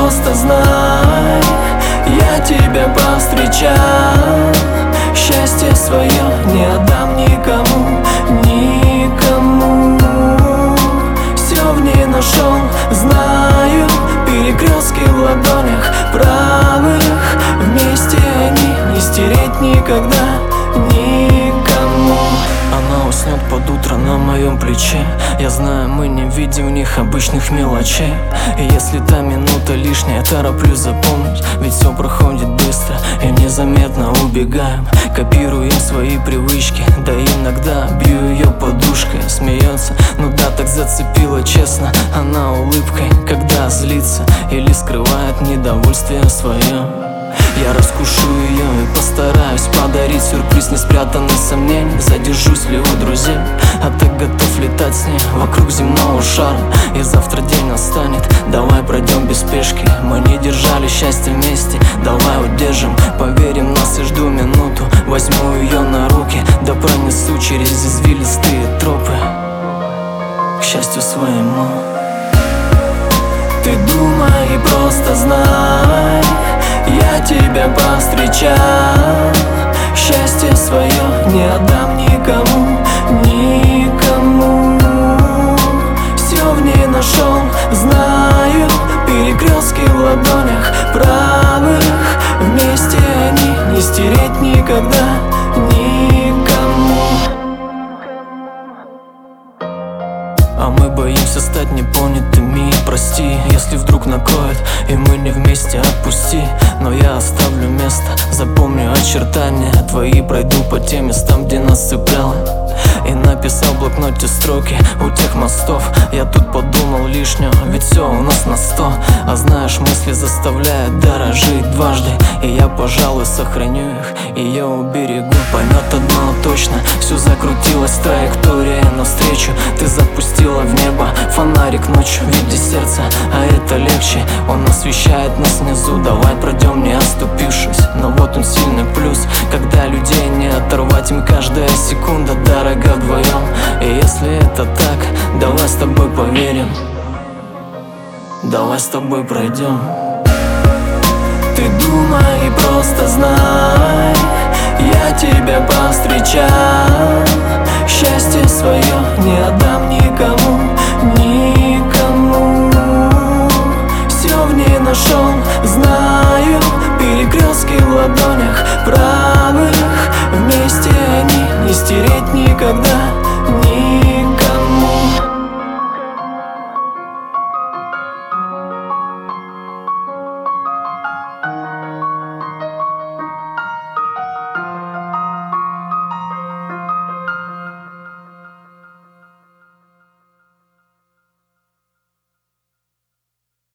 просто знай, я тебя повстречал. Счастье свое не отдам никому, никому. Все в ней нашел, знаю, перекрестки в ладонях правых. Вместе они не стереть никогда никому. Она уснет под утро на моем плече. Я знаю, мы не видим в них обычных мелочей. И если та минута лишняя, тороплюсь запомнить. Ведь все проходит быстро и незаметно убегаем. Копируем свои привычки, да иногда бью ее подушкой. Смеется, ну да, так зацепила, честно. Она улыбкой, когда злится или скрывает недовольствие свое. Я раскушу ее и постараюсь подарить сюрприз, не спрятанный сомнений. Задержусь ли у друзей, а ты готов летать с ней вокруг земного шара. И завтра день настанет, давай пройдем без спешки. Мы не держали счастье вместе, давай удержим. Поверим, нас и жду минуту, возьму ее на руки. Да пронесу через извилистые тропы к счастью своему. Ты думай и просто знай, я тебя повстречал. Счастье свое не отдам никому, никому. Все в ней нашел, знаю, перекрестки в ладонях правых. Вместе они не стереть никогда никому. А мы боимся стать непонятыми. Прости, если вдруг накроет и мы не вместе, отпусти. Но я оставлю место, запомню очертания твои. Пройду по тем местам, где нас цепляло, и написал в блокноте строки у тех мостов. Я тут подумал лишнего, ведь все у нас на 100. А знаешь, мысли заставляют дорожить дважды. И я, пожалуй, сохраню их, ее уберегу. Поймет одно точно, все закрутилась траектория навстречу. Ты запустила в небо фонарик ночью в виде сердца, а это легче. Он освещает нас внизу, давай пройдем не оступившись. Но вот он сильный плюс, когда людей не оторвать, им каждая секунда дорога вдвоем. И если это так, давай с тобой поверим, давай с тобой пройдем. Ты думай и просто знай, я тебя повстречал. Счастье свое не отдам никому, никому. Все в ней нашел, знаю, перекрестки в ладонях правых. Вместе они не стереть никогда